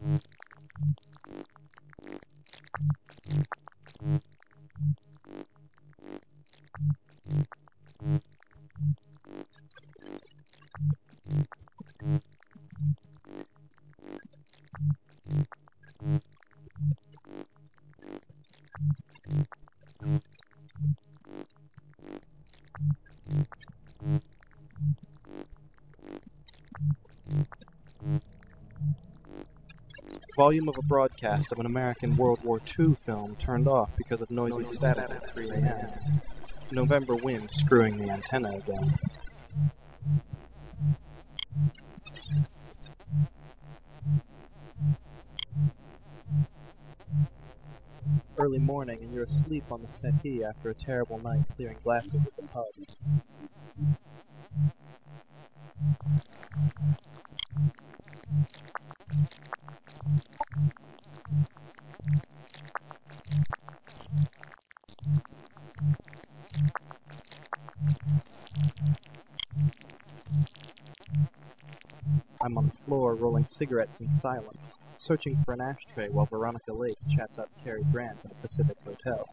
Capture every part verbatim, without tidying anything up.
Volume of a broadcast of an American World War Two film turned off because of noisy static at three a m November wind screwing the antenna again. Early morning and you're asleep on the settee after a terrible night clearing glasses at the pub. I'm on the floor rolling cigarettes in silence, searching for an ashtray while Veronica Lake chats up Cary Grant at a Pacific hotel.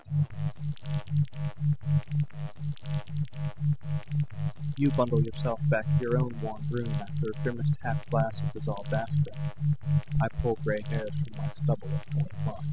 You bundle yourself back to your own warm room after a grimmest half glass of dissolved aspirin. I pull gray hairs from my stubble at four o'clock.